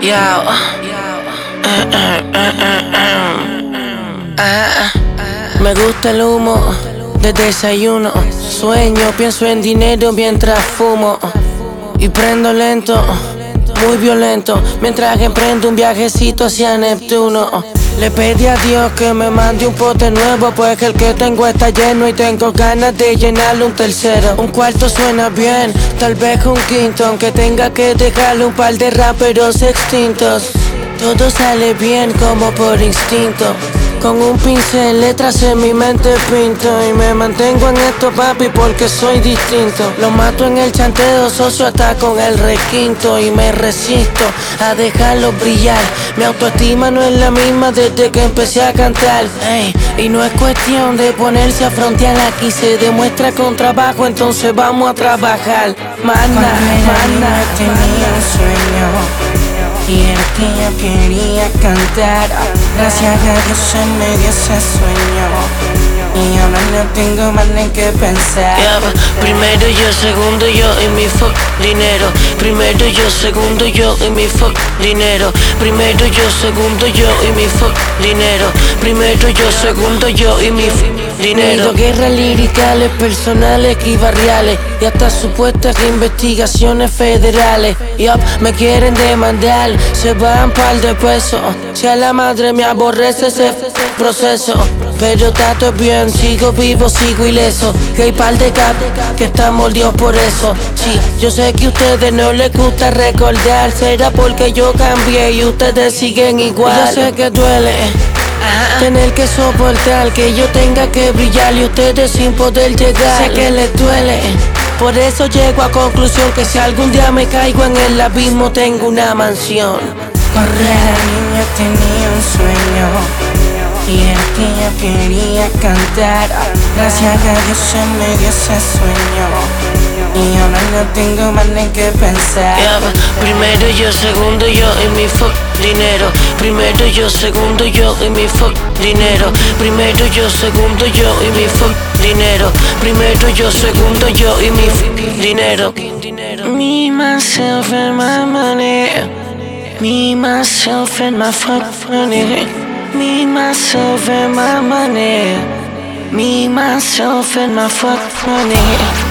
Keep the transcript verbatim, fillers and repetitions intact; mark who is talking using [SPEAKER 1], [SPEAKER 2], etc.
[SPEAKER 1] Yao. Ah, me gusta el humo de desayuno. Sueño, pienso en dinero mientras fumo. Y prendo lento, muy violento, mientras que emprendo un viajecito hacia Neptuno. Le pedí a Dios que me mande un pote nuevo, pues que el que tengo está lleno y tengo ganas de llenarle un tercero. Un cuarto suena bien, tal vez un quinto, aunque tenga que dejarle un par de raperos extintos. Todo sale bien como por instinto. Con un pincel, letras en mi mente pinto. Y me mantengo en esto, papi, porque soy distinto. Lo mato en el chanteo, socio, hasta con el requinto. Y me resisto a dejarlo brillar. Mi autoestima no es la misma desde que empecé a cantar. Ey, y no es cuestión de ponerse a frontear. Aquí se demuestra con trabajo, entonces vamos a trabajar. Mana, mana,
[SPEAKER 2] tenía un sueño y era que yo quería cantar. Gracias a Dios se me dio ese sueño y ahora no tengo más en qué pensar.
[SPEAKER 1] Yeah, primero yo, segundo yo y mi fuck dinero. Primero yo, segundo yo y mi fuck dinero. Primero yo, segundo yo y mi fuck dinero. Primero yo, segundo yo y mi fuck dinero. Nido guerras liricales, personales y barriales, y hasta supuestas investigaciones federales. Yup, me quieren demandar, se van par de pesos. Si a la madre me aborrece ese proceso, pero tato es bien, sigo vivo, sigo ileso. Que hay par de cap que están mordidos por eso. Sí, yo sé que a ustedes no les gusta recordar. Será porque yo cambié y ustedes siguen igual. Yo sé que duele tener que soportar que yo tenga que brillar y ustedes sin poder llegar. Sé que les duele, por eso llego a conclusión que si algún día me caigo en el abismo tengo una mansión.
[SPEAKER 2] Cuando era niña tenía un sueño y era que yo quería cantar. Gracias a Dios se me dio ese sueño y ahora no tengo más en qué pensar.
[SPEAKER 1] Yeah, primero yo, segundo yo y mi fuck dinero. Primero yo, segundo yo y mi fuck dinero. Primero yo, segundo yo y mi fuck dinero. Primero yo, segundo yo y mi fuck dinero. Me, myself and my money. Me, myself and my fuck money. Me, myself and my money. Me, myself and my fuck money.